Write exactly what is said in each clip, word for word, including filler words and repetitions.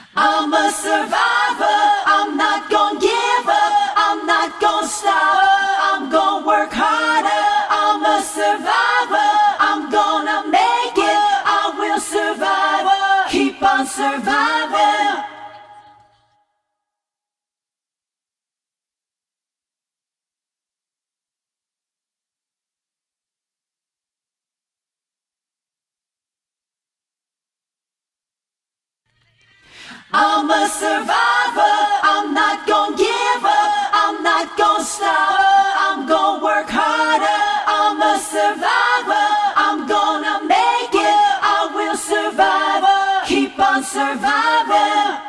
I'm a survivor, I'm not gonna give up, I'm not gonna stop, I'm gonna work harder. I'm a survivor, I'm gonna make it, I will survive, keep on surviving. I'm a survivor, I'm not gonna give up, I'm not gonna stop, I'm gonna work harder. I'm a survivor, I'm gonna make it, I will survive, keep on surviving.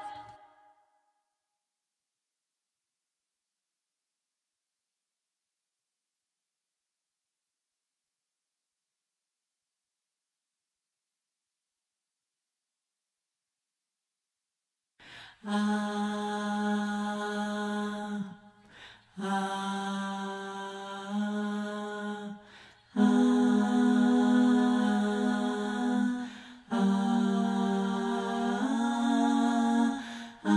Ah, ah, ah, ah, ah,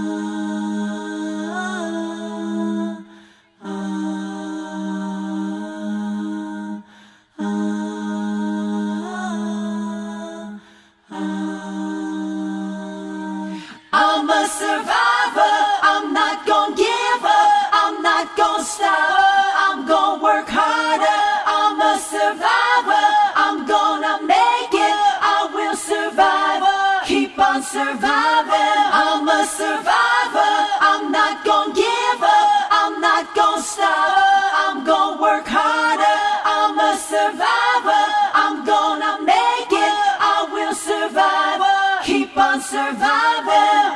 I'm a survivor, I'm not gonna give up, I'm not gonna stop, I'm gonna work harder. I'm a survivor, I'm gonna make it, I will survive, keep on surviving. I'm a survivor, I'm not gonna give up, I'm not gonna stop, I'm gonna work harder. I'm a survivor, I'm gonna make it, I will survive, keep on surviving.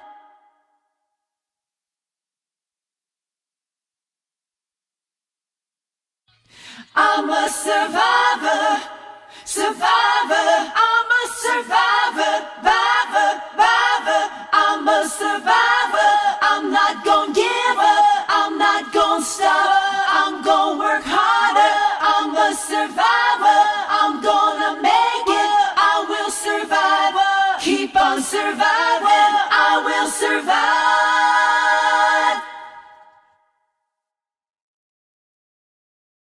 I'm a survivor, survivor, I'm a survivor, survivor, survivor. I'm a survivor, I'm not gonna give up, I'm not gonna stop, I'm gonna work harder. I'm a survivor, I'm gonna make it, I will survive, keep on surviving, I will survive.